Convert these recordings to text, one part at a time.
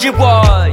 G-boy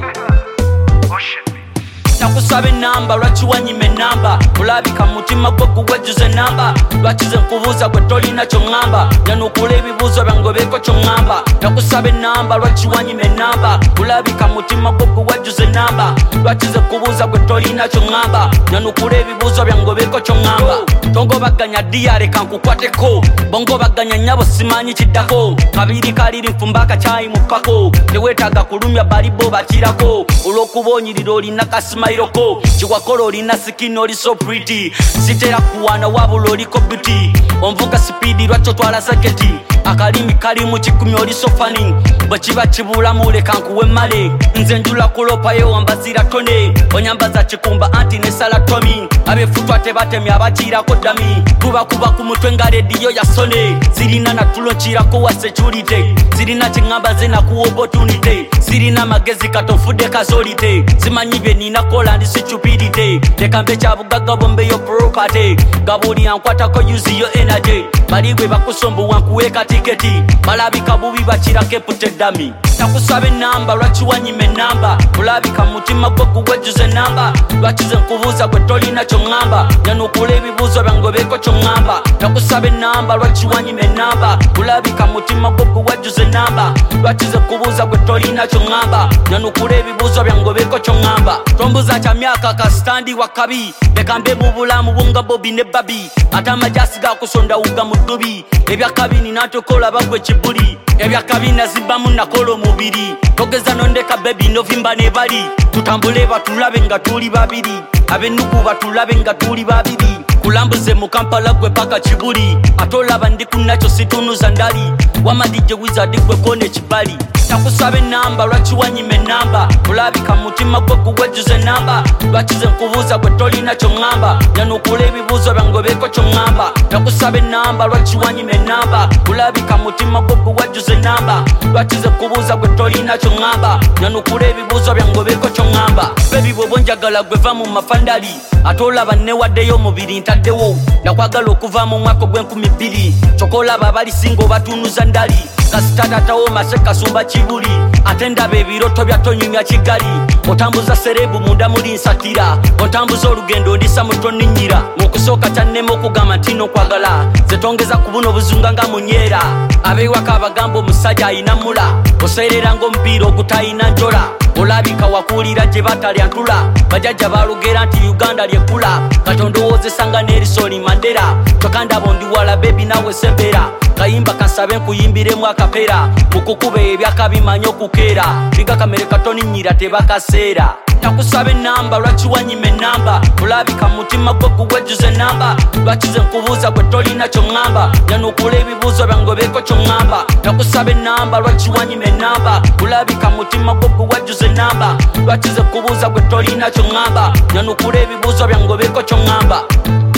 nakusaba enamba lwaki wanyima enamba olabika mutima gwe guwejjuza enamba lwaki ze nkubuuza gwe tolina kyoŋŋamba yanukula ebibuuzo byange obeeko kyoŋŋamba nakusaba enamba lwaki wanyima enamba olabika mutima gwe guwejjuza enamba lwaki ze nkubuuza gwe tolina kyoŋŋamba yanukula ebibuuzo byange obeeko kyoŋŋamba tongobaganya ddiya leka nkukwateko bongobaganya nnyabo simanyi kiddako kabiri kaliri nfumba akacaayi mu ppako teweetaaga kulumya balibo bakirako olw'okuba onyirira olina kasimayiroko kiwakola olina sikini oli so pretty sitera kuwaana wabula oliko beauty onvuga sipiidi lwaki otwala seketi akalimi kali mu kikumi oli so fani bwe kiba kibulamu leka nkuwe mmale nze njula kulopayo wambazira tone onyambaza kikumba anti ne salatomi abefutwa tebatemya abakiirako dami tubakuba ku mutwe nga rediyo ya sone zirina natulo nkirako wa security zirina kiŋŋamba ze nakuwa opportunity zirina magezi katonfudde kazolite zimanyi bye ninakola ndi stupidity leka mbe kyabugagga bombeyo property gabuli ankwatako use yo energy bali bwe bakusombuwa nkuweeka tiketi balabika bubi bakirako eputedami nakusaba enamba lwaki wanyima enamba olabika mutima gwe guwejjuza enamba lwaki ze nkubuuza gwe tolina kyoŋŋamba yanukula ebibuuzo byange obeeko kyoŋŋamba nakusaba enamba lwaki wanyima enamba olabika mutima gwe guwejjuza enamba lwaki ze nkubuuza gwe tolina kyoŋŋamba yanukula ebibuuzo byange obeeko kyoŋŋamba tombuza kya myaka kasitandi wa kabi leka mbe mu bulamu bunga bobi ne babi ate amajasi gakusonda wuga mu ddubi ebyakabi ninatukola bagwe kibuli ebyakabi nazibbamu nakola omubiri togeza nondeka bebi novimba ne bali tutambule batulabe nga tuli babiri abennugu batulabe nga tuli babiri kulambuze mu kampala gwe paka kibuli ate olaba ndi kunakyo situnuza ndali wamadije wizard gwe kone kibali nakusaba enamba lwaki wanyima enamba olabika mutima gwe guwejjuza enamba lwaki ze nkubuuza gwe tolina kyoŋŋamba yanukula ebibuuzo byange obeeko kyoŋŋamba nakusaba enamba lwaki wanyima enamba olabika mutima gwe guwejjuza enamba lwaki ze nkubuuza gwe tolina kyoŋŋamba yanukula ebibuuzo byange obeeko kyoŋŋamba bebi bw'oba onjagala gwe va mu mafandali ate olaba newaddeyo omubiri ntaddewo nakwagala okuva mu mwaka ogw'2000 kyokka olaba abalisinga obatunuza ndali kasitatatawo mase kasumba kibuli ate ndaba ebiroto bya tonyumya kigali otambuza serebu munda muli nsatira ontambuza olugendo ndisa mutoninyira mukusooka kyannema okugamba nti nokwagala zetongeza ku buno obuzunga nga munyeera abeiwaka abagamba omusajja ayina mula oseerera ng'omupiira ogutayina njola olabika wakuulira gye batalya ntula bajajja balugera nti uganda lyekula katondowoozesanga nerisoni mandera kyokka ndaba ondiwala bebi nawe sembera kayimba kansabe nkuyimbiremu akapera mukukuba ebyakabimanyi okukeera biga kamere katoninyira tebakaseera nakusaba enamba lwaki wanyima enamba olabika mutima gwe guwejjuza enamba lwaki ze nkubuuza gwe tolina kyoŋŋamba yanukula ebibuuzo byange obeeko kyoŋŋamba nakusaba enamba lwaki wanyima enamba olabika mutima gwe guwejjuza enamba lwaki ze nkubuuza gwe tolina kyoŋŋamba yanukula ebibuuzo byange obeeko kyoŋŋamba